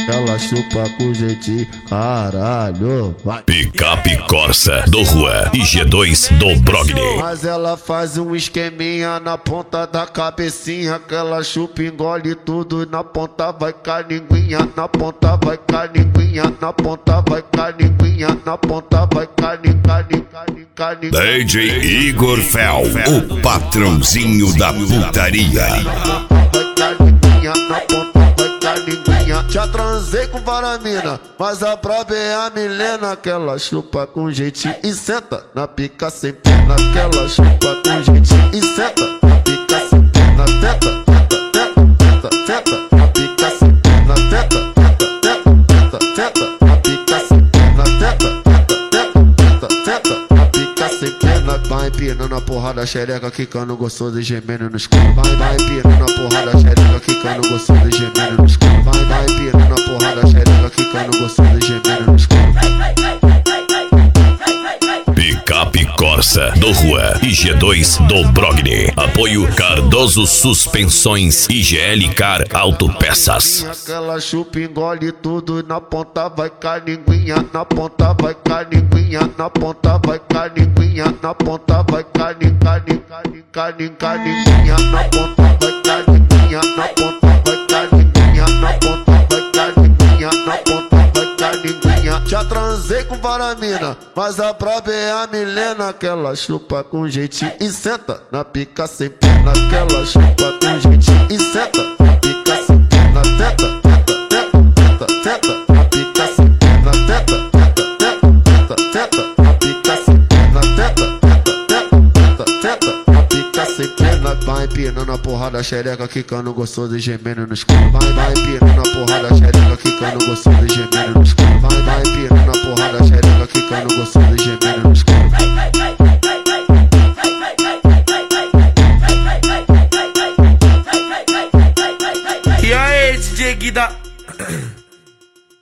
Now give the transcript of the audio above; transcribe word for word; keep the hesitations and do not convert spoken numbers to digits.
ela chupa com jeitinho, caralho, vai. Picape Corsa do Rua e G dois do Brogni. Mas ela faz um esqueminha na ponta da cabecinha, que ela chupa, engole tudo, na ponta vai caninguinha, na ponta vai caninguinha, na ponta vai caninguinha, na ponta vai caninguinha, caninguinha. D J Igor Fel, o patrãozinho da putaria. Na ponta vai caninguinha. Já transei com varamina, mas a braba é a Milena, que ela chupa com jeitinho e senta na pica sem pena, que ela chupa com jeitinho e senta na pica sem pena, teta, teta, teta, teta, na pica sem pena, teta, teta, teta, teta, na pica sem pena, teta, teta, teta, teta, na pica sem pena. Vai empinando a porrada, xereca, quicando gostoso e gemendo no escuro. Vai, vai empinando a porrada, xereca, quicando gostoso e gemendo no escuro. Vai, vai empinando a porrada, xereca, quicando gostoso e gemendo no escuro. Picape Corsa do Rua e G dois do Brogni. Apoio Cardoso Suspensões e G L Car Autopeças. Aquela chupa, engole tudo, na ponta vai caninguinha, na ponta vai caninguinha, na ponta vai caninguinha, na ponta vai caninguinha, caninguinha, caninguinha, na ponta vai caninguinha, na ponta vai caninguinha, na ponta vai caninguinha, na ponta vai caninguinha. Já transei com varamina, mas a braba é a Milena, que ela chupa com jeitinho e senta na pica sem pena, que ela chupa com jeitinho e senta na pica sem pena, teta, teta, teta, teta, na pica sem pena, teta, teta, teta, teta, na pica sem pena, teta, teta, teta, teta, na pica sem pena. Vai empinando a porrada, xereca, quicando gostoso e gemendo no escuro. Vai, vai empinando a porrada, xereca, quicando gostoso e gemendo no escuro. Vai, vai empinando a porrada, xereca, quicando gostoso e gemendo no escuro. E aí, D J Guida?